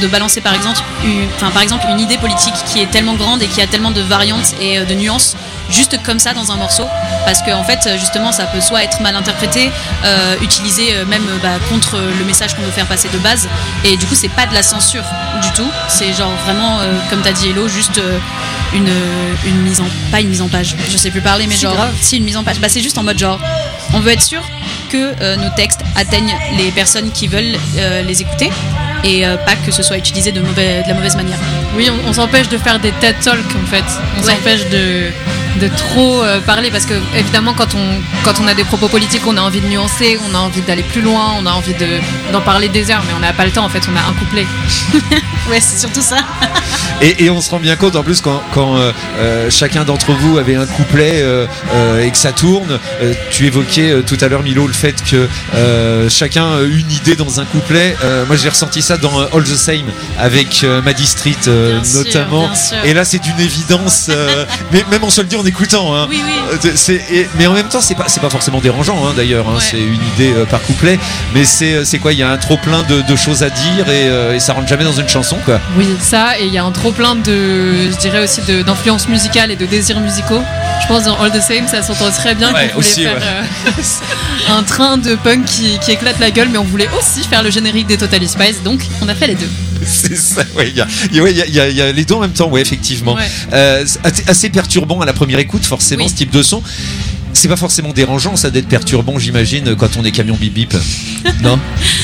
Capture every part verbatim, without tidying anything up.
de balancer par exemple, une, enfin, par exemple une idée politique qui est tellement grande et qui a tellement de variantes et de nuances juste comme ça dans un morceau, parce que en fait justement ça peut soit être mal interprété, euh, utilisé euh, même bah, contre le message qu'on veut faire passer de base, et du coup c'est pas de la censure du tout, c'est genre vraiment euh, comme t'as dit Hello, juste euh, une, une mise en, pas une mise en page, je sais plus parler mais c'est genre grave. si une mise en page, bah c'est juste en mode genre on veut être sûr que euh, nos textes atteignent les personnes qui veulent euh, les écouter et euh, pas que ce soit utilisé de, mauvais, de la mauvaise manière. Oui, on, on s'empêche de faire des TED Talks en fait, on ouais. s'empêche de de trop euh, parler, parce que évidemment quand on, quand on a des propos politiques on a envie de nuancer, on a envie d'aller plus loin, on a envie de, d'en parler des heures, mais on n'a pas le temps en fait, on a un couplet. Ouais, c'est surtout ça. et, et on se rend bien compte en plus quand, quand euh, chacun d'entre vous avait un couplet euh, euh, et que ça tourne, euh, tu évoquais euh, tout à l'heure Milo le fait que euh, chacun a une idée dans un couplet, euh, moi j'ai ressenti ça dans euh, All the Same avec euh, Maddie Street euh, notamment, sûr, et là c'est d'une évidence euh, mais même on se le dit en écoutant hein. Oui, oui. C'est, et, mais en même temps c'est pas, c'est pas forcément dérangeant hein, d'ailleurs hein, ouais. C'est une idée euh, par couplet, mais c'est, c'est quoi, il y a un trop plein de, de choses à dire et, euh, et ça rentre jamais dans une chanson quoi. Oui, ça, et il y a un trop plein de, je dirais aussi de, d'influences musicales et de désirs musicaux. Je pense dans All the Same ça s'entend très bien ouais, qu'on voulait aussi, faire ouais. euh, un train de punk qui, qui éclate la gueule, mais on voulait aussi faire le générique des Totally Spies, donc on a fait les deux. C'est ça, ouais, il y a, y, a, y, a, y a les deux en même temps, ouais, effectivement. Ouais. Euh, assez perturbant à la première écoute, forcément, oui. ce type de son. C'est pas forcément dérangeant, ça, d'être perturbant, j'imagine, quand on est camion bip bip. Non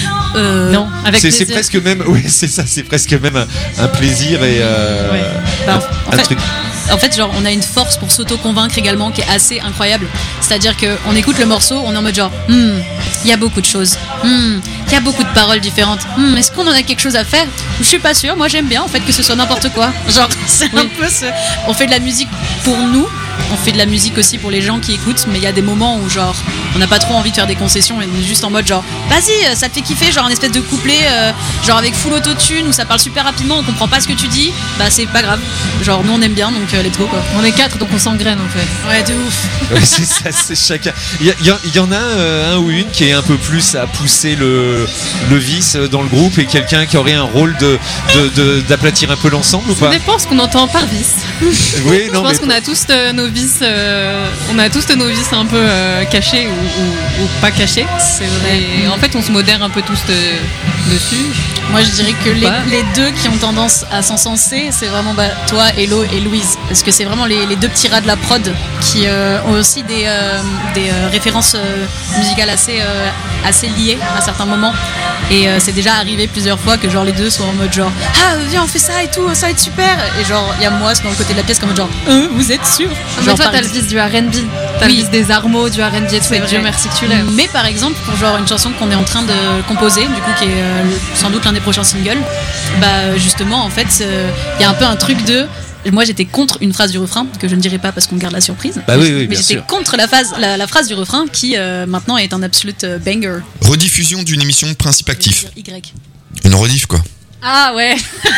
euh, Non, avec c'est, c'est presque même, oui, c'est ça, c'est presque même un, un plaisir et euh, ouais. bah, un, un fait, truc. En fait, genre, on a une force pour s'auto-convaincre également qui est assez incroyable. C'est-à-dire qu'on écoute le morceau, on est en mode genre, il hmm, y a beaucoup de choses, il hmm, y a beaucoup de paroles différentes. Hmm, est-ce qu'on en a quelque chose à faire ? Je suis pas sûre. Moi, j'aime bien en fait que ce soit n'importe quoi. Genre, c'est oui. un peu ce. On fait de la musique pour nous. On fait de la musique aussi pour les gens qui écoutent, mais il y a des moments où genre on n'a pas trop envie de faire des concessions et on est juste en mode genre vas-y, ça te fait kiffer, genre un espèce de couplet euh, genre avec full autotune où ça parle super rapidement, on comprend pas ce que tu dis, bah c'est pas grave, genre nous on aime bien, donc euh, let's go quoi. On est quatre donc on s'engraine en fait. Ouais, de ouf. Ouais, c'est ça, c'est chacun. Il y, y, y en a euh, un ou une qui est un peu plus à pousser le, le vice dans le groupe et quelqu'un qui aurait un rôle de, de, de, d'aplatir un peu l'ensemble ou pas ? Ça dépend ce qu'on entend par vice. Oui, non, je pense mais... qu'on a tous euh, nos vices, euh, on a tous nos vices un peu euh, cachés ou, ou, ou pas cachés. C'est vrai. Et en fait, on se modère un peu tous de, dessus. Moi, je dirais que les, les deux qui ont tendance à s'encenser, c'est vraiment bah, toi, Hello et Louise, parce que c'est vraiment les, les deux petits rats de la prod qui euh, ont aussi des, euh, des euh, références euh, musicales assez, euh, assez liées à certains moments. Et euh, c'est déjà arrivé plusieurs fois que genre les deux soient en mode genre ah viens on fait ça et tout, ça va être super. Et genre il y a moi dans le côté de la pièce comme genre euh, vous êtes sûr? Genre toi t'as le vice du R and B, t'as oui. le vice des armos, du R and B et tout, et Dieu merci que tu l'aimes. Mais par exemple pour genre une chanson qu'on est en train de composer, du coup qui est euh, sans doute l'un des prochains singles, bah justement en fait il euh, y a un peu un truc de moi j'étais contre une phrase du refrain que je ne dirai pas parce qu'on garde la surprise. Bah oui, oui, mais j'étais sûr. contre la, phase, la, la phrase du refrain qui euh, maintenant est un absolute euh, banger. Rediffusion d'une émission Principe Actif. Y. Une rediff quoi. Ah ouais.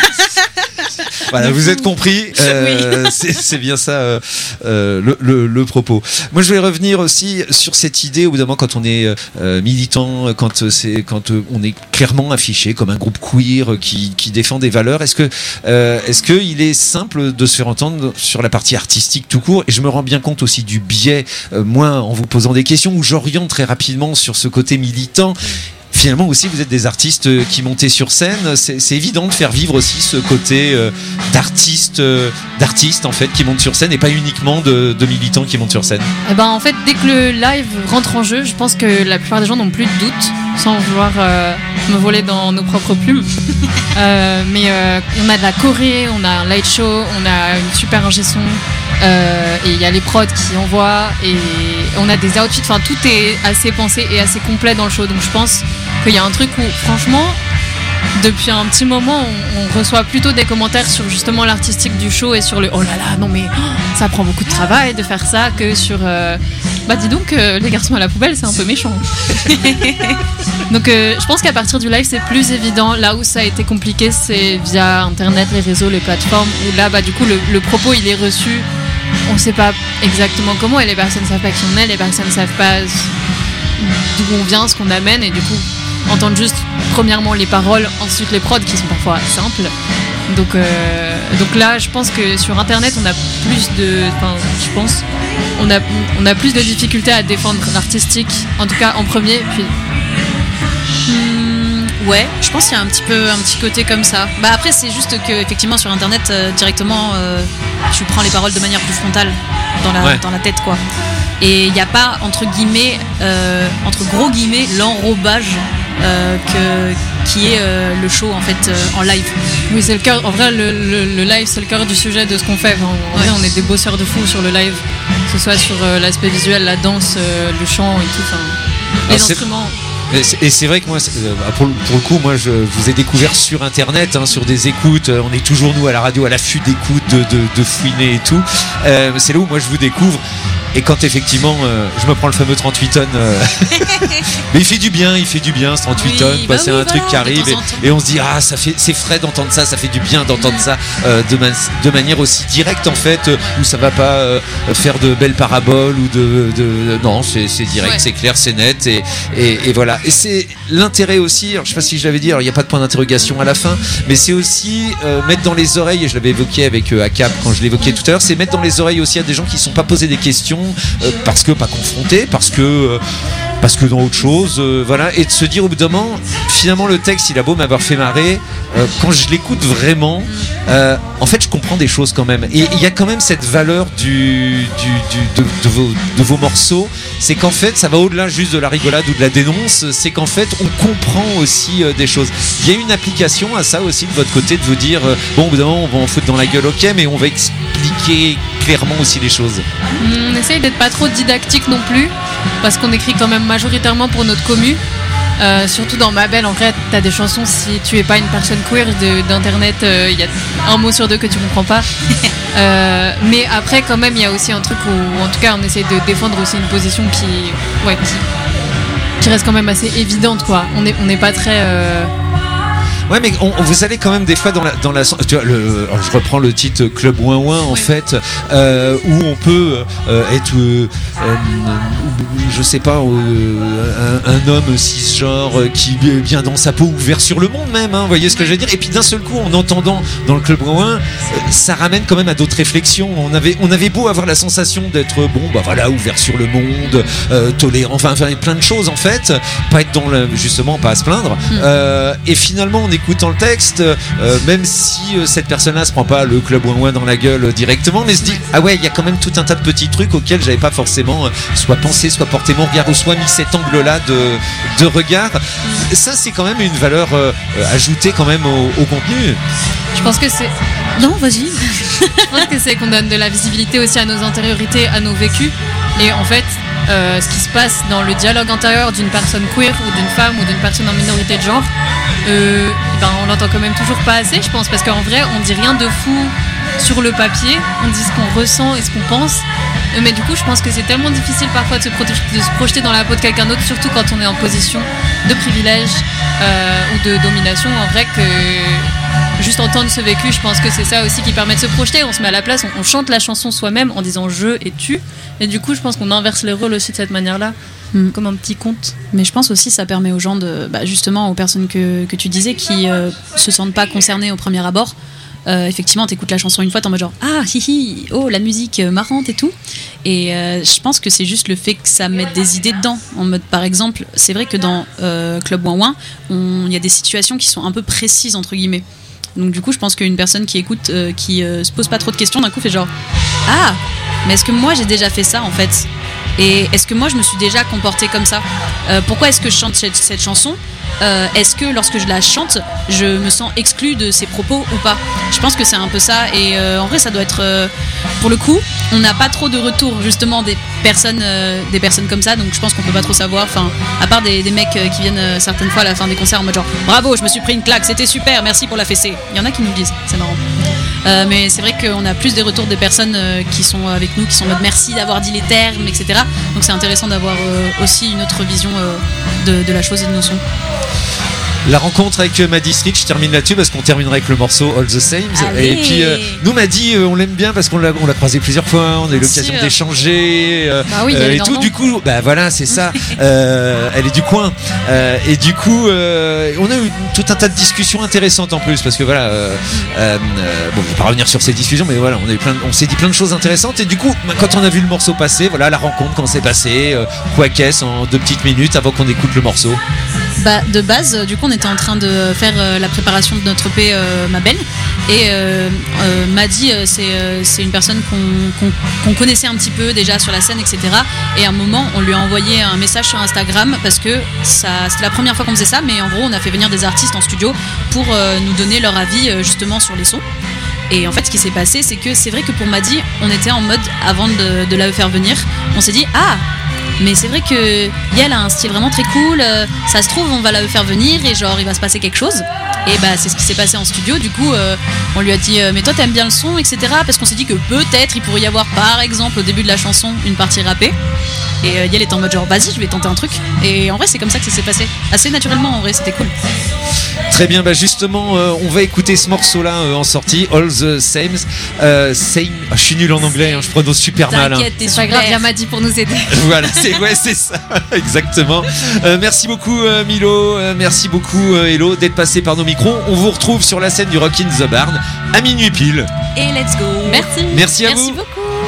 Voilà, vous êtes compris, euh, oui. c'est, c'est bien ça euh, euh, le, le, le propos. Moi, je vais revenir aussi sur cette idée, au bout d'un moment, quand on est euh, militant, quand, c'est, quand on est clairement affiché comme un groupe queer qui, qui défend des valeurs, est-ce que, euh, est-ce que il est simple de se faire entendre sur la partie artistique tout court ? Et je me rends bien compte aussi du biais, euh, moi, en vous posant des questions, où j'oriente très rapidement sur ce côté militant. Finalement aussi vous êtes des artistes qui montez sur scène, c'est, c'est évident de faire vivre aussi ce côté euh, d'artiste, euh, d'artiste en fait qui monte sur scène et pas uniquement de, de militants qui montent sur scène. Et ben en fait dès que le live rentre en jeu, je pense que la plupart des gens n'ont plus de doute, sans vouloir euh, me voler dans nos propres plumes. euh, mais euh, on a de la choré, on a un light show, on a une super ingé son. Euh, et il y a les prods qui envoient et on a des outfits, enfin tout est assez pensé et assez complet dans le show, donc je pense qu'il y a un truc où franchement depuis un petit moment on, on reçoit plutôt des commentaires sur justement l'artistique du show et sur le oh là là non mais oh, ça prend beaucoup de travail de faire ça que sur euh, bah dis donc euh, les garçons à la poubelle c'est un peu méchant. Donc euh, je pense qu'à partir du live c'est plus évident, là où ça a été compliqué c'est via internet, les réseaux, les plateformes où là bah du coup le, le propos il est reçu, on sait pas exactement comment et les personnes savent pas qui on est, les personnes savent pas d'où on vient, ce qu'on amène et du coup entendre juste premièrement les paroles, ensuite les prods qui sont parfois simples. Donc, euh, donc là, je pense que sur Internet, on a plus de, enfin, je pense, on a, on a plus de difficultés à défendre l'artistique, en tout cas en premier. Puis, hmm, ouais, je pense qu'il y a un petit peu, un petit côté comme ça. Bah après, c'est juste que effectivement sur Internet, euh, directement, euh, tu prends les paroles de manière plus frontale dans la, ouais. dans la tête, quoi. Et il n'y a pas entre guillemets, euh, entre gros guillemets, l'enrobage. Euh, que, qui est euh, le show en fait euh, en live. Oui, c'est le cœur. En vrai, le, le, le live, c'est le cœur du sujet de ce qu'on fait. Enfin, en ouais. vrai, on est des bosseurs de fou sur le live, que ce soit sur euh, l'aspect visuel, la danse, euh, le chant et tout. Enfin, les Alors, instruments. Et c'est, et c'est vrai que moi, euh, pour, le, pour le coup, moi, je, je vous ai découvert sur Internet, hein, sur des écoutes. On est toujours nous à la radio à l'affût d'écoutes, de, de, de fouiner et tout. Euh, c'est là où moi je vous découvre. Et quand effectivement euh, je me prends le fameux trente-huit tonnes, euh, mais il fait du bien, il fait du bien ce trente-huit oui, tonnes, bah c'est oui, un voilà, truc qui arrive et, et on se dit ah ça fait c'est frais d'entendre ça, ça fait du bien d'entendre ça euh, de, man, de manière aussi directe en fait, euh, où ça va pas euh, faire de belles paraboles ou de, de non c'est, c'est direct, ouais. c'est clair, c'est net et, et, et voilà. Et c'est l'intérêt aussi, alors, je sais pas si je l'avais dit, alors il n'y a pas de point d'interrogation à la fin, mais c'est aussi euh, mettre dans les oreilles, et je l'avais évoqué avec euh, Akab quand je l'évoquais tout à l'heure, c'est mettre dans les oreilles aussi à des gens qui ne sont pas posés des questions euh, parce que pas confrontés, parce que euh, parce que dans autre chose, euh, voilà, et de se dire au bout d'un moment, finalement le texte il a beau m'avoir fait marrer, euh, quand je l'écoute vraiment, euh, en fait je comprends des choses quand même, et il y a quand même cette valeur du, du, du de, de, vos, de vos morceaux, c'est qu'en fait ça va au-delà juste de la rigolade ou de la dénonce, c'est qu'en fait on comprend aussi euh, des choses. Il y a une application à ça aussi de votre côté, de vous dire euh, bon au bout d'un moment on va en foutre dans la gueule, ok, mais on va expliquer clairement aussi les choses. On essaye d'être pas trop didactique non plus, parce qu'on écrit quand même majoritairement pour notre commu. Euh, surtout dans Ma Belle, en vrai, t'as des chansons, si tu es pas une personne queer de, d'internet, il euh, y a un mot sur deux que tu comprends pas. euh, mais après, quand même, il y a aussi un truc où, en tout cas, on essaie de défendre aussi une position qui, ouais, qui, qui reste quand même assez évidente, quoi. On n'est on n'est pas très. Euh, Ouais, mais on, vous allez quand même des fois dans la, dans la, tu vois, le, alors je reprends le titre Club Ouin Ouin en oui. fait, euh, où on peut euh, être, euh, euh, je sais pas, euh, un, un homme cisgenre qui est bien dans sa peau, ouvert sur le monde même, hein, vous voyez ce que je veux dire. Et puis d'un seul coup, en entendant dans le Club Ouin Ouin, euh, ça ramène quand même à d'autres réflexions. On avait, on avait beau avoir la sensation d'être bon, bah voilà, ouvert sur le monde, euh, tolérant, enfin, enfin, plein de choses en fait, pas être dans le, justement, pas à se plaindre. Mm. Euh, et finalement, on écoutant le texte, euh, même si euh, cette personne-là se prend pas le Club Ouin Ouin dans la gueule euh, directement, mais se dit ah ouais, il y a quand même tout un tas de petits trucs auxquels j'avais pas forcément euh, soit pensé, soit porté mon regard, ou soit mis cet angle-là de, de regard. Ça, c'est quand même une valeur euh, ajoutée quand même au, au contenu. Je pense que c'est non, vas-y. Je pense que c'est qu'on donne de la visibilité aussi à nos intériorités, à nos vécus, et en fait. Euh, ce qui se passe dans le dialogue intérieur d'une personne queer ou d'une femme ou d'une personne en minorité de genre, euh, ben on l'entend quand même toujours pas assez, je pense, parce qu'en vrai on dit rien de fou sur le papier, on dit ce qu'on ressent et ce qu'on pense, euh, mais du coup je pense que c'est tellement difficile parfois de se, protéger, de se projeter dans la peau de quelqu'un d'autre, surtout quand on est en position de privilège euh, ou de domination, en vrai que juste entendre ce vécu, je pense que c'est ça aussi qui permet de se projeter, on se met à la place, on, on chante la chanson soi-même en disant je et tu. Et du coup, je pense qu'on inverse les rôles aussi de cette manière-là, mm. comme un petit conte. Mais je pense aussi que ça permet aux gens, de, bah justement aux personnes que, que tu disais, qui euh, se sentent pas concernées au premier abord. Euh, effectivement, t'écoutes la chanson une fois, t'es en mode genre ah hihi, oh la musique euh, marrante et tout. Et euh, je pense que c'est juste le fait que ça mette des idées dedans. En mode, par exemple, c'est vrai que dans euh, Club Ouin Ouin, il y a des situations qui sont un peu précises entre guillemets. Donc du coup, je pense qu'une personne qui écoute, euh, qui euh, se pose pas trop de questions, d'un coup fait genre ah, mais est-ce que moi j'ai déjà fait ça en fait ? Et est-ce que moi je me suis déjà comportée comme ça ? euh, Pourquoi est-ce que je chante cette, cette chanson ? euh, Est-ce que lorsque je la chante, je me sens exclue de ses propos ou pas ? Je pense que c'est un peu ça. Et euh, en vrai, ça doit être euh, pour le coup, on n'a pas trop de retour justement des personnes, euh, des personnes comme ça. Donc je pense qu'on peut pas trop savoir. Enfin, à part des, des mecs euh, qui viennent euh, certaines fois à la fin des concerts en mode genre bravo, je me suis pris une claque, c'était super, merci pour la fessée. Il y en a qui nous le disent, c'est marrant. Euh, mais c'est vrai qu'on a plus des retours des personnes euh, qui sont avec nous, qui sont en mode merci d'avoir dit les termes, et cetera. Donc c'est intéressant d'avoir euh, aussi une autre vision euh, de, de la chose et de nos sons. La rencontre avec euh, Maddie Street, je termine là-dessus parce qu'on terminerait avec le morceau All the Same. Allez. Et puis euh, nous Maddie, euh, on l'aime bien parce qu'on l'a, on l'a croisé plusieurs fois, on a eu Bien l'occasion sûr. d'échanger euh, Bah oui, il y a euh, les et tout. Normands. Du coup, bah voilà, c'est ça. Euh, elle est du coin euh, et du coup, euh, on a eu tout un tas de discussions intéressantes en plus parce que voilà, euh, euh, bon, je vais pas revenir sur ces discussions, mais voilà, on a eu plein, de, on s'est dit plein de choses intéressantes et du coup, quand on a vu le morceau passer, voilà, la rencontre, comment c'est passé, euh, quoi qu'est-ce en deux petites minutes avant qu'on écoute le morceau. Bah, de base, euh, du coup, on était en train de faire euh, la préparation de notre E P euh, Ma Belle. Et euh, euh, Maddie, euh, c'est, euh, c'est une personne qu'on, qu'on, qu'on connaissait un petit peu déjà sur la scène, et cetera. Et à un moment, on lui a envoyé un message sur Instagram parce que ça, c'était la première fois qu'on faisait ça. Mais en gros, on a fait venir des artistes en studio pour euh, nous donner leur avis euh, justement sur les sons. Et en fait, ce qui s'est passé, c'est que c'est vrai que pour Maddie, on était en mode, avant de, de la faire venir, on s'est dit, ah, mais c'est vrai que Yael a un style vraiment très cool, euh, ça se trouve on va la faire venir et genre il va se passer quelque chose. Et bah c'est ce qui s'est passé en studio. Du coup euh, on lui a dit euh, mais toi t'aimes bien le son, etc. Parce qu'on s'est dit que peut-être il pourrait y avoir par exemple au début de la chanson une partie rappée. Et euh, Yael est en mode genre vas-y je vais tenter un truc. Et en vrai c'est comme ça que ça s'est passé, assez naturellement. En vrai c'était cool. Très bien, bah justement, euh, on va écouter ce morceau-là euh, en sortie, All the Same. Euh, same. Ah, je suis nul en anglais, hein, je prononce super mal. Hein. T'inquiète, t'es C'est pas super. grave, il y a Maddie pour nous aider. Voilà, c'est ouais, c'est ça, exactement. Euh, merci beaucoup euh, Milo, euh, merci beaucoup euh, Hello d'être passé par nos micros. On vous retrouve sur la scène du Rock in the Barn à minuit pile. Et let's go. Merci. Merci à Merci vous. beaucoup.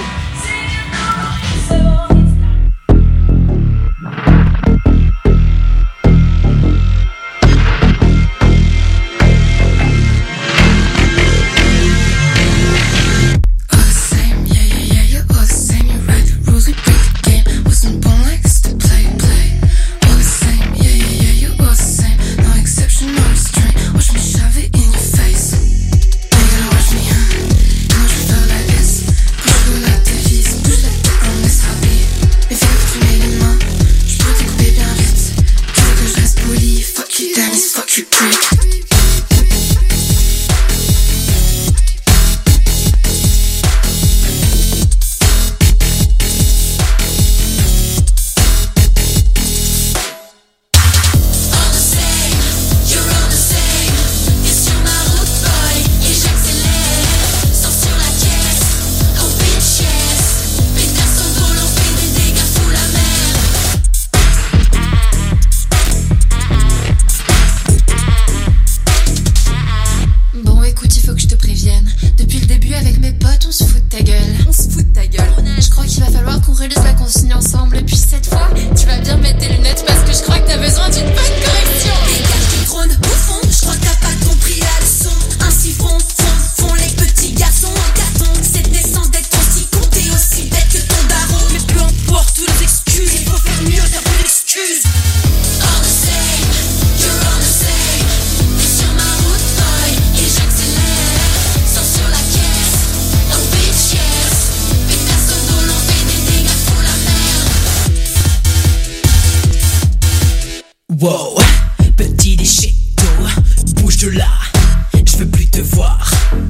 Wow, petit déchet d'eau, bouge de là, je veux plus te voir.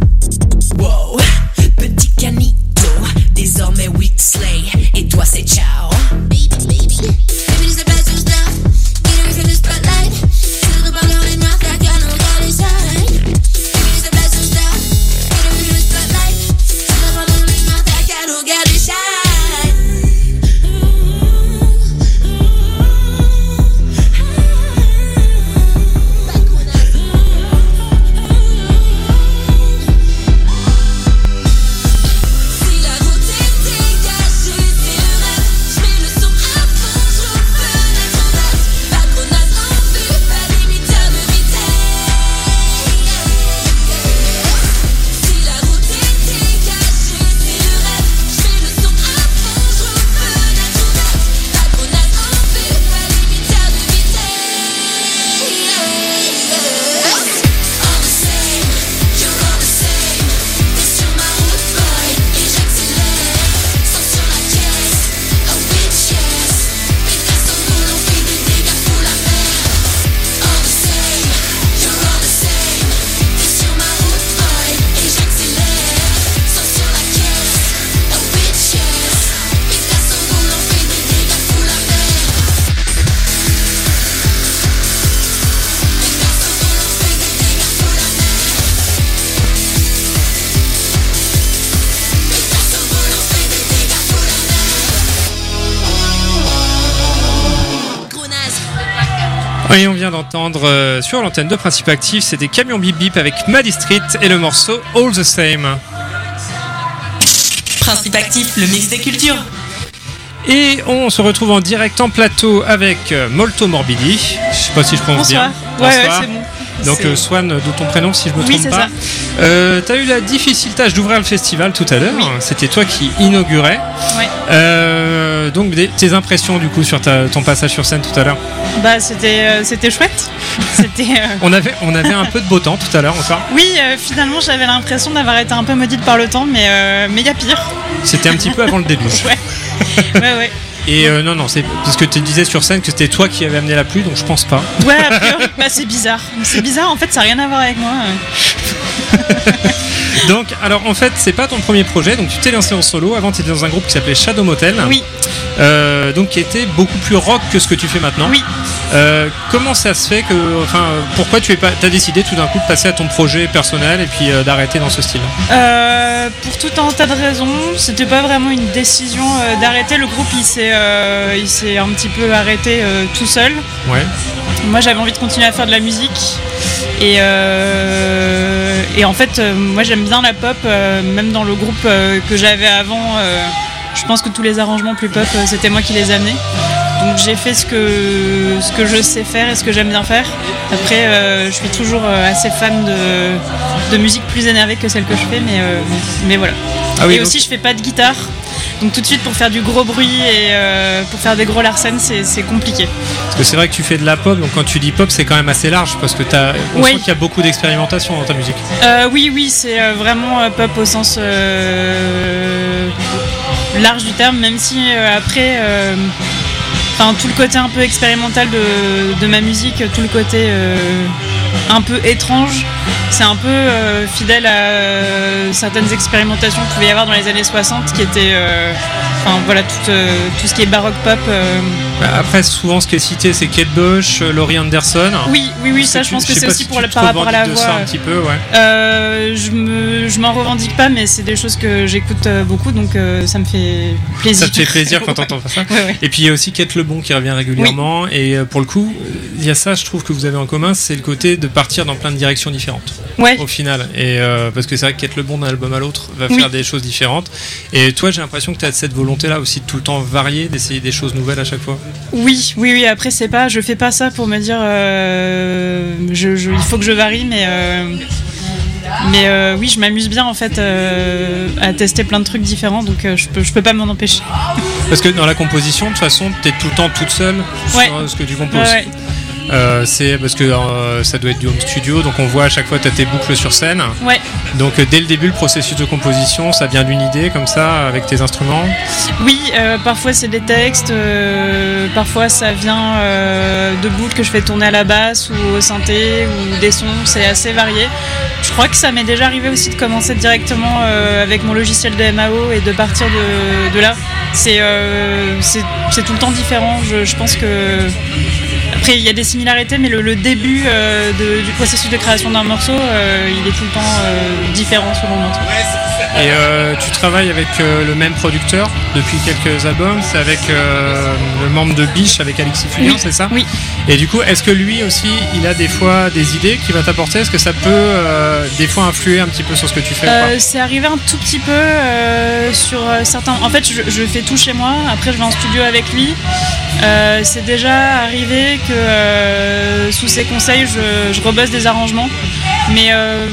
Wow, petit canito, désormais Wixley, et toi c'est ciao. Baby, baby, baby, just a bad stuff. Get away from the spotlight. She's the ball on and off like I know God is high. Baby, just a bad stuff. Get away from the spotlight. She's the ball on and off like I know God is high. Et on vient d'entendre euh, sur l'antenne de Principe Actif, c'était Camion Bip Bip avec Maddie Street et le morceau All the Same. Principe Actif, le mix des cultures. Et on se retrouve en direct en plateau avec euh, Molto Morbidi. Je sais pas si je prononce Bonsoir. bien. Ouais, ouais, c'est bon. Donc C'est- euh, Swan, de ton prénom, si je me Oui, trompe c'est pas. ça. Euh, T'as eu la difficile tâche d'ouvrir le festival tout à l'heure. Oui. C'était toi qui inaugurais. Ouais. Euh, donc des- tes impressions du coup sur ta- ton passage sur scène tout à l'heure. Bah c'était euh, c'était chouette. C'était euh, On avait on avait un peu de beau temps tout à l'heure encore. oui, euh, finalement j'avais l'impression d'avoir été un peu maudite par le temps, mais euh, mais il y a pire. C'était un petit peu avant le déluge. Ouais. Ouais ouais. Et euh, non non c'est parce que tu disais sur scène que c'était toi qui avais amené la pluie, donc je pense pas. Ouais, a priori, bah c'est bizarre. C'est bizarre en fait, ça n'a rien à voir avec moi. Donc alors en fait c'est pas ton premier projet, donc tu t'es lancé en solo. Avant tu étais dans un groupe qui s'appelait Shadow Motel. Oui. Euh, donc qui était beaucoup plus rock que ce que tu fais maintenant. Oui. Euh, comment ça se fait que, enfin, euh, pourquoi tu es pas, t'as décidé tout d'un coup de passer à ton projet personnel et puis euh, d'arrêter dans ce style? Euh, pour tout un tas de raisons, c'était pas vraiment une décision euh, d'arrêter. Le groupe il s'est euh, il s'est un petit peu arrêté euh, tout seul. Ouais. Moi j'avais envie de continuer à faire de la musique et, euh, et en fait euh, moi j'aime bien la pop, euh, même dans le groupe euh, que j'avais avant, euh, je pense que tous les arrangements plus pop euh, c'était moi qui les amenais. Donc j'ai fait ce que, ce que je sais faire et ce que j'aime bien faire. Après euh, je suis toujours euh, assez fan de, de musique plus énervée que celle que je fais, mais, euh, mais voilà. Ah oui, et donc- aussi je fais pas de guitare. Donc tout de suite pour faire du gros bruit et euh, pour faire des gros Larsen c'est, c'est compliqué. Parce que c'est vrai que tu fais de la pop, donc quand tu dis pop c'est quand même assez large parce que t'as, on Oui. sent qu'il y a beaucoup d'expérimentation dans ta musique. Euh, oui, oui, c'est euh, vraiment euh, pop au sens euh, large du terme, même si euh, après, euh, enfin tout le côté un peu expérimental de, de ma musique, tout le côté euh, un peu étrange, c'est un peu euh, fidèle à euh, certaines expérimentations qu'il pouvait y avoir dans les années soixante qui étaient, euh, enfin voilà, tout, euh, tout ce qui est baroque pop. euh, Après souvent ce qui est cité c'est Kate Bush, euh, Laurie Anderson. Oui, oui, oui, ça je pense que sais c'est pas aussi si pour tu la, te par rapport à la revendiques de voix. ça un petit peu, ouais. Euh, je me, je m'en revendique pas, mais c'est des choses que j'écoute euh, beaucoup, donc euh, ça me fait plaisir. Ça te fait plaisir quand t'entends ça. Ouais, ouais. Et puis il y a aussi Kate Lebon qui revient régulièrement. Et euh, pour le coup, il y a ça, je trouve que vous avez en commun, c'est le côté de partir dans plein de directions différentes. Ouais. Au final. Et euh, parce que c'est vrai que Kate Lebon d'un album à l'autre va Oui. faire des choses différentes. Et toi, j'ai l'impression que tu as cette volonté-là aussi de tout le temps varier, d'essayer des choses nouvelles à chaque fois. Oui, oui, oui. Après, c'est pas, je fais pas ça pour me dire, euh, je, je- il faut que je varie, mais. euh, mais euh, oui, je m'amuse bien en fait euh, à tester plein de trucs différents, donc euh, je peux, je peux pas m'en empêcher. Parce que dans la composition, de toute façon, tu es tout le temps toute seule Ouais. sur euh, ce que tu composes. Ouais, ouais. Euh, c'est parce que euh, ça doit être du home studio, donc on voit à chaque fois tu as tes boucles sur scène. Ouais. Donc euh, dès le début, le processus de composition, ça vient d'une idée comme ça, avec tes instruments. Oui, euh, parfois c'est des textes, euh, parfois ça vient euh, de boucles que je fais tourner à la basse ou au synthé ou des sons, c'est assez varié. Je crois que ça m'est déjà arrivé aussi de commencer directement euh, avec mon logiciel de M A O et de partir de, de là. C'est, euh, c'est, c'est tout le temps différent, je, je pense que... Après, il y a des similarités, mais le, le début euh, de- du processus de création d'un morceau, euh, il est tout le temps euh, différent selon le morceau. Et euh, tu travailles avec euh, le même producteur depuis quelques albums, c'est avec euh, le membre de Biche, avec Alexis Fugain, Oui, c'est ça? oui. Et du coup, est-ce que lui aussi, il a des fois des idées qu'il va t'apporter? Est-ce que ça peut euh, des fois influer un petit peu sur ce que tu fais ou Euh, pas? c'est arrivé un tout petit peu euh, sur euh, certains. En fait, je, je fais tout chez moi. Après, je vais en studio avec lui. Euh, c'est déjà arrivé que euh, sous ses conseils, je, je rebosse des arrangements, mais euh,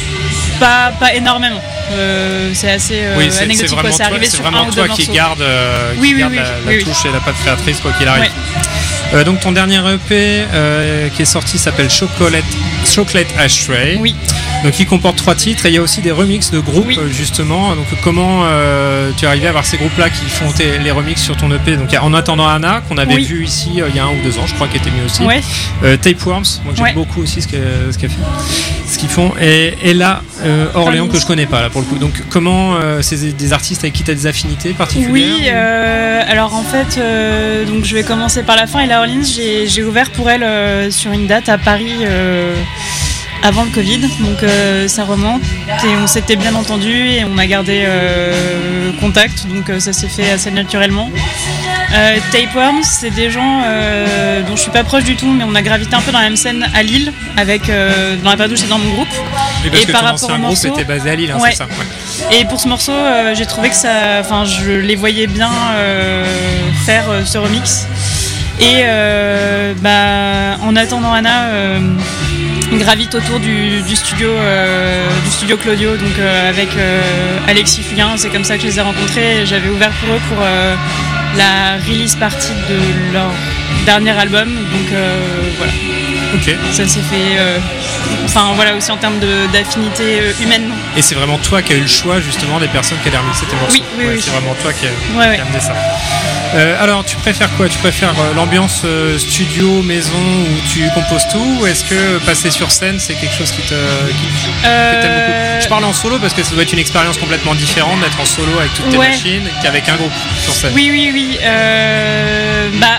pas, pas énormément. Euh, c'est assez euh, Oui, c'est, c'est anecdotique. quoi. vraiment C'est toi, arrivé c'est sur vraiment un ou toi deux qui morceaux. garde, euh, qui Oui, oui, garde oui, la, oui, la oui. touche et la patte créatrice quoi qu'il arrive. Ouais. Euh, donc ton dernier E P euh, qui est sorti s'appelle Chocolate, Chocolate Ashtray. Oui. Donc il comporte trois titres et il y a aussi des remixes de groupes Oui. euh, justement. Donc comment euh, tu es arrivé à avoir ces groupes-là qui font tes- les remixes sur ton E P? Donc il y a En attendant Anna qu'on avait Oui. vu ici euh, il y a un ou deux ans, je crois, qui était mis aussi. Ouais. Euh, Tapeworms, moi j'aime Ouais. beaucoup aussi ce qu'elle ce qu'elle fait, ce qu'ils font. Et, et là euh, Orléans que je connais pas là pour le coup. Donc comment euh, c'est des artistes avec qui tu as des affinités particulières? Oui, euh, alors en fait, euh, donc je vais commencer par la fin. Ella Orleans, j'ai, j'ai ouvert pour elle euh, sur une date à Paris euh, avant le Covid, donc euh, ça remonte et on s'était bien entendu et on a gardé euh, contact, donc euh, ça s'est fait assez naturellement. Euh, Tapeworms, c'est des gens euh, dont je suis pas proche du tout, mais on a gravité un peu dans la même scène à Lille, avec euh, dans la période où j'étais dans mon groupe. Oui, parce et que par ton rapport ancien au groupe morceau, était basé à Lille, hein, ouais. c'est ça ouais. Et pour ce morceau, euh, j'ai trouvé que ça, enfin, je les voyais bien euh, faire euh, ce remix. Et euh, bah, en attendant Anna, euh, gravite autour du, du studio, euh, du studio Claudio, donc euh, avec euh, Alexis Fugain. C'est comme ça que je les ai rencontrés. J'avais ouvert pour eux pour euh, la release party de leur dernier album. Donc euh, voilà. Ok. Ça s'est fait. Euh, Enfin voilà, aussi en termes de, d'affinité euh, humaine. Et c'est vraiment toi qui as eu le choix justement des personnes qui allaient remixer tes morceaux. Oui, oui, ouais, oui. C'est vraiment toi qui as Ouais, ouais. amené ça. Euh, alors, tu préfères quoi? Tu préfères euh, l'ambiance euh, studio, maison où tu composes tout, ou est-ce que passer sur scène c'est quelque chose qui te qui, Euh, que t'aimes beaucoup? Je parle en solo parce que ça doit être une expérience complètement différente d'être en solo avec toutes tes Ouais. machines qu'avec un groupe sur scène. Oui, oui, oui. Euh, bah.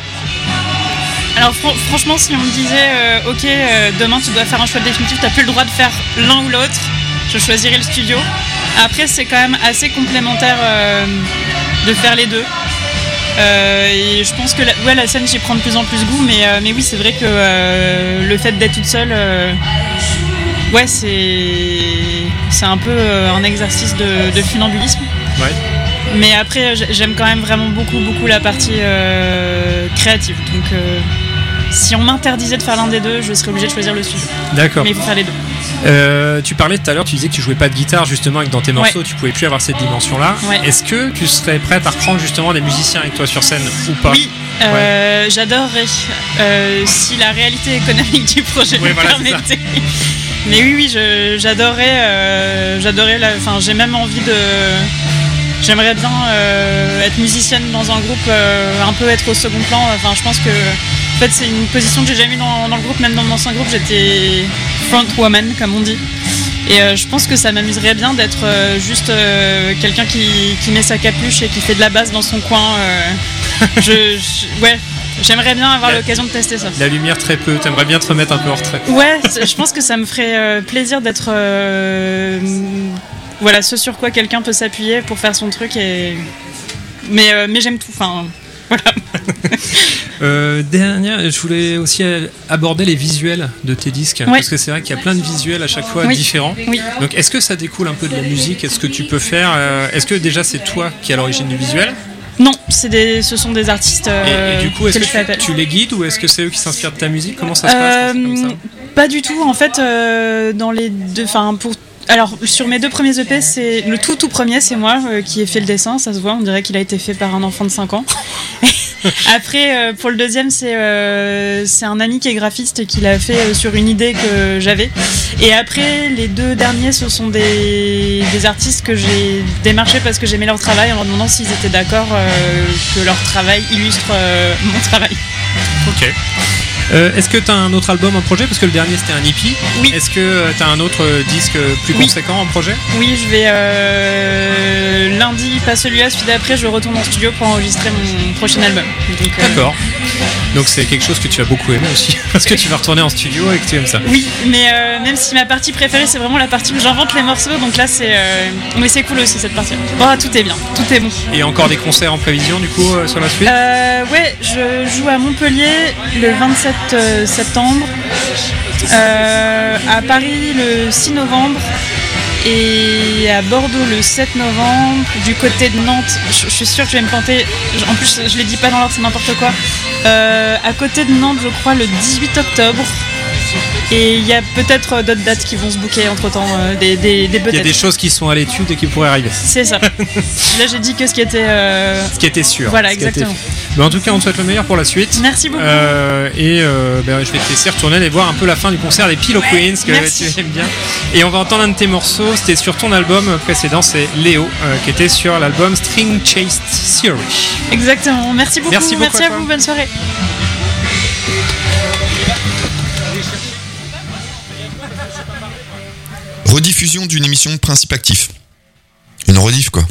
Alors fr- franchement, si on me disait, euh, ok, euh, demain tu dois faire un choix définitif, t'as plus le droit de faire l'un ou l'autre, je choisirais le studio. Après, c'est quand même assez complémentaire euh, de faire les deux. Euh, et je pense que la, ouais, la scène, j'y prends de plus en plus goût, mais, euh, mais oui, c'est vrai que euh, le fait d'être toute seule, euh, ouais, c'est, c'est un peu euh, un exercice de, de funambulisme. Ouais. Mais après, j'aime quand même vraiment beaucoup, beaucoup la partie euh, créative. Donc, euh, si on m'interdisait de faire l'un des deux, je serais obligée de choisir le studio. D'accord. Mais il faut faire les deux. Euh, tu parlais tout à l'heure, tu disais que tu jouais pas de guitare justement et que dans tes morceaux Ouais. tu pouvais plus avoir cette dimension-là. Ouais. Est-ce que tu serais prête à reprendre justement des musiciens avec toi sur scène ou pas? Oui, euh, j'adorerais. Euh, si la réalité économique du projet Ouais, me voilà, c'est permettait. Mais oui, oui, je, j'adorais. Euh, j'adorais la, enfin, j'ai même envie de. J'aimerais bien euh, être musicienne dans un groupe, euh, un peu être au second plan. Enfin, je pense que en fait, c'est une position que j'ai jamais eu dans, dans le groupe, même dans mon ancien groupe, j'étais front woman, comme on dit. Et euh, je pense que ça m'amuserait bien d'être euh, juste euh, quelqu'un qui, qui met sa capuche et qui fait de la basse dans son coin. Euh, je, je- ouais, j'aimerais bien avoir La- l'occasion de tester ça. La lumière très peu, t'aimerais bien te remettre un peu en retrait. Ouais, c'est- je pense que ça me ferait euh, plaisir d'être euh, voilà, ce sur quoi quelqu'un peut s'appuyer pour faire son truc. Et mais euh, mais j'aime tout. Enfin voilà. Euh, dernière, je voulais aussi euh, aborder les visuels de tes disques, Ouais. parce que c'est vrai qu'il y a plein de visuels à chaque fois Oui. différents. Oui. Donc est-ce que ça découle un peu de la musique? Est-ce que tu peux faire euh, Est-ce que déjà c'est toi qui es à l'origine du visuel? Non, c'est des, ce sont des artistes. et, Euh, et du coup, est-ce que que je fais appel. tu, tu les guides ou est-ce que c'est eux qui s'inspirent de ta musique? Comment ça se passe Euh, quand c'est comme ça? Pas du tout. En fait, euh, dans les deux, enfin pour. Alors sur mes deux premiers E P, c'est le tout tout premier, c'est moi euh, qui ai fait le dessin. Ça se voit, on dirait qu'il a été fait par un enfant de cinq ans. Après, euh, pour le deuxième, c'est euh, c'est un ami qui est graphiste et qui l'a fait euh, sur une idée que j'avais. Et après, les deux derniers, ce sont des, des artistes que j'ai démarchés parce que j'aimais leur travail en leur demandant s'ils étaient d'accord euh, que leur travail illustre euh, mon travail. Ok. Euh, est-ce que tu as un autre album en projet? Parce que le dernier c'était un E P. Oui. Est-ce que tu as un autre disque plus Oui. conséquent en projet? Oui, je vais euh, lundi, pas celui-là, celui d'après, je retourne en studio pour enregistrer mon prochain album. Donc, euh, D'accord. Donc c'est quelque chose que tu as beaucoup aimé aussi. Parce que tu vas retourner en studio et que tu aimes ça. Oui, mais euh, même si ma partie préférée, c'est vraiment la partie où j'invente les morceaux, donc là c'est. Euh, mais c'est cool aussi cette partie. Oh, tout est bien, tout est bon. Et encore des concerts en prévision du coup euh, sur la suite? Euh, ouais, je joue à Montpellier le vingt-sept septembre, euh, à Paris le six novembre et à Bordeaux le sept novembre. Du côté de Nantes, je, je suis sûre que je vais me planter, en plus je les dis pas dans l'ordre, c'est n'importe quoi. Euh, à côté de Nantes, je crois le dix-huit octobre. Et il y a peut-être d'autres dates qui vont se booker entre temps, euh, des, des, des Il y a peut-être. des choses qui sont à l'étude et qui pourraient arriver. C'est ça. Là j'ai dit que ce qui était. euh, Ce qui était sûr. Voilà, ce qui était exactement. fait. Mais en tout cas, on te souhaite le meilleur pour la suite. Merci beaucoup. Euh, et euh, ben, je vais te laisser retourner aller voir un peu la fin du concert des Pillow Queens que Merci. tu aimes bien. Et on va entendre un de tes morceaux. C'était sur ton album précédent, c'est Léo, euh, qui était sur l'album String Chased Theory. Exactement. Merci beaucoup. Merci beaucoup à à toi. vous. Bonne soirée. Rediffusion d'une émission de Principe Actif. Une rediff, quoi.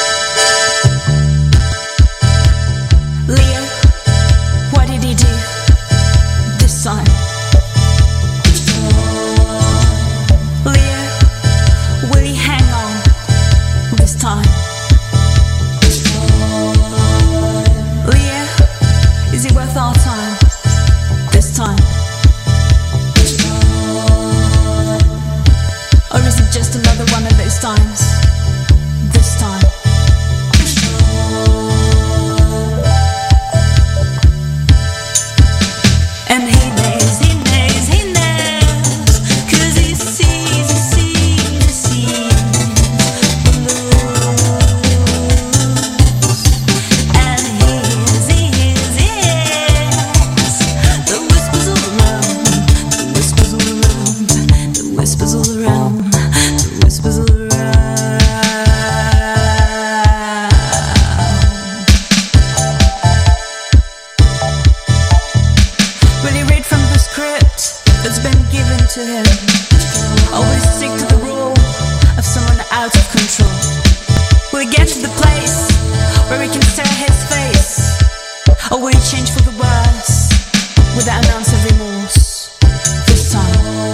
Leah, what did he do? times, this time. And he knows, he knows, he knows, 'cause he sees, he sees, he sees the lose. And he hears, he hears, he hears the whispers all around, the whispers all around, the whispers all around, the whispers all around. Will he read from the script that's been given to him? Always stick to the rule of someone out of control. Will he get to the place where he can stare his face? Or will he change for the worse without an ounce of remorse? This time.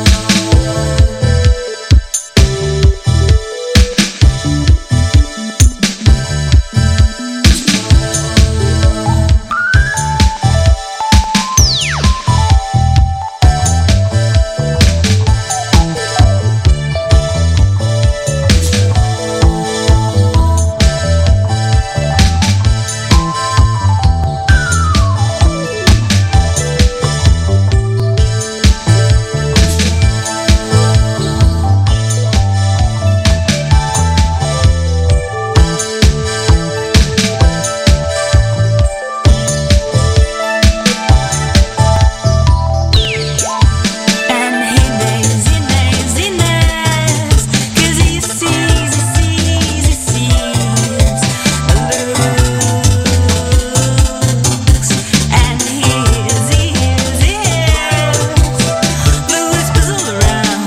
And he knows, he knows, he knows, 'cause he sees, he sees, he sees the looks. And he hears, he hears, he hears the whispers all around.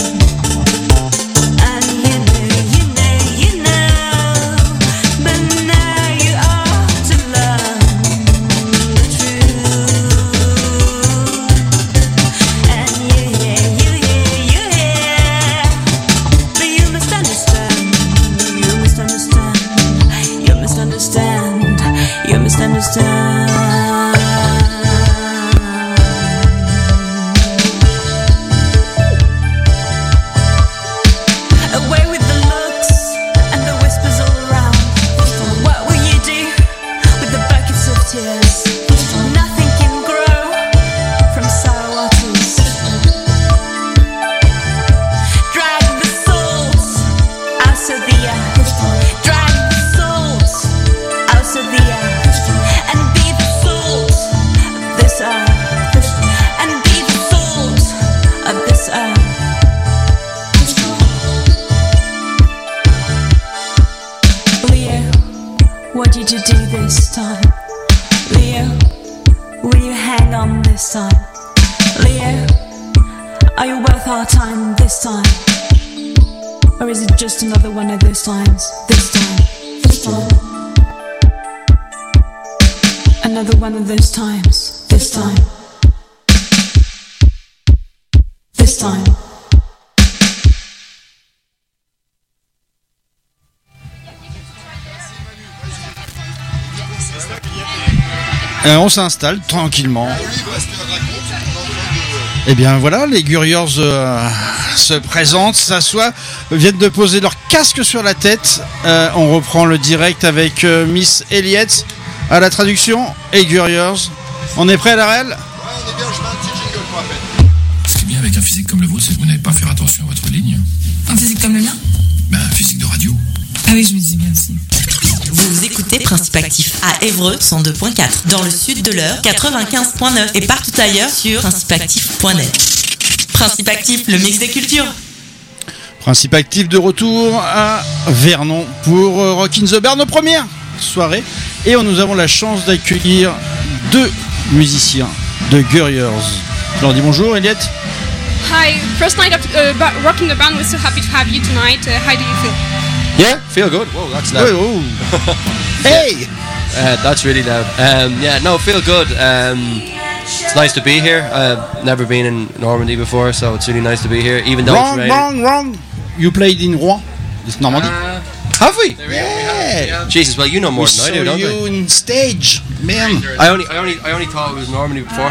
And you know, you know, you know, but now you ought to learn the truth. And you hear, you hear, you hear, but you must understand, you must understand, you must understand, you must understand. Away with the looks and the whispers all around. What will you do with the buckets of tears? Nothing can grow from sour waters. Drag the souls out of the earth. Drag the souls out of the earth. And be the salt of this earth. And be the salt of this earth. Leo, what did you do this time? Leo, will you hang on this time? Leo, are you worth our time this time? Or is it just another one of those times? This time, this time. Another one of those times. This time. This time. Euh, on s'installe tranquillement. Et bien voilà, les Guriers euh, se présentent, s'assoient, viennent de poser leur casque sur la tête. Euh, on reprend le direct avec euh, Miss Elliott à la traduction et Guriers. On est prêt à la réelle ? Ce qui est bien avec un physique comme le vôtre, c'est que vous n'avez pas à faire attention à votre ligne. Un physique comme le mien ? Ben, un physique de radio. Ah oui, je me disais bien aussi. Vous écoutez Principe Actif à Évreux cent deux point quatre, dans le sud de l'Eure quatre-vingt-quinze point neuf et partout ailleurs sur principe actif point net. Principe Actif, le mix des cultures. Principe Actif de retour à Vernon pour euh, Rock in the Bar, nos premières soirées. Et on, nous avons la chance d'accueillir deux musiciens de Guriers. Je leur dis bonjour, Elliott. Hi, first night of uh, ba- rocking the band. We're so happy to have you tonight. Uh, how do you feel? Yeah, feel good. Whoa, that's loud. Whoa, whoa. Hey! Uh, that's really loud. Um, yeah, no, feel good. Um, it's nice to be here. I've never been in Normandy before, so it's really nice to be here, even though wrong, it's wrong, raining. wrong. You played in Rouen, it's Normandy. Uh, have we? Yeah. Jesus, well, you know more we than I do, saw don't you you? on stage, man. I only, I only, I only thought it was Normandy before.